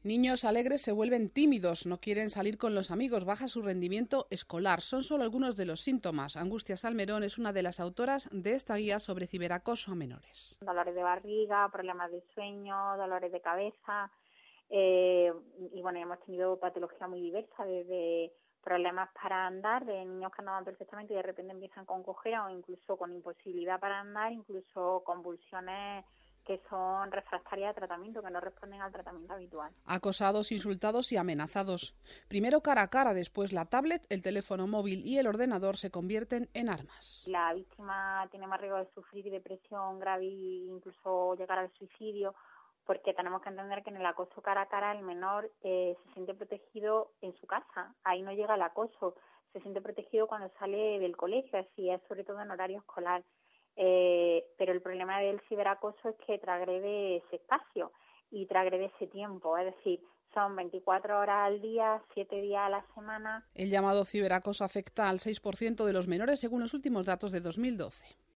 Niños alegres se vuelven tímidos, no quieren salir con los amigos, baja su rendimiento escolar. Son solo algunos de los síntomas. Angustia Salmerón es una de las autoras de esta guía sobre ciberacoso a menores. Dolores de barriga, problemas de sueño, dolores de cabeza y bueno, hemos tenido patología muy diversa, desde problemas para andar, de niños que andaban perfectamente y de repente empiezan con cojera o incluso con imposibilidad para andar, incluso convulsiones que son refractarias a tratamiento, que no responden al tratamiento habitual. Acosados, insultados y amenazados. Primero cara a cara, después la tablet, el teléfono móvil y el ordenador se convierten en armas. La víctima tiene más riesgo de sufrir depresión grave e incluso llegar al suicidio, porque tenemos que entender que en el acoso cara a cara el menor se siente protegido en su casa, ahí no llega el acoso, se siente protegido cuando sale del colegio, así es sobre todo en horario escolar. Pero el problema del ciberacoso es que transgrede ese espacio y transgrede ese tiempo, es decir, son 24 horas al día, 7 días a la semana. El llamado ciberacoso afecta al 6% de los menores según los últimos datos de 2012.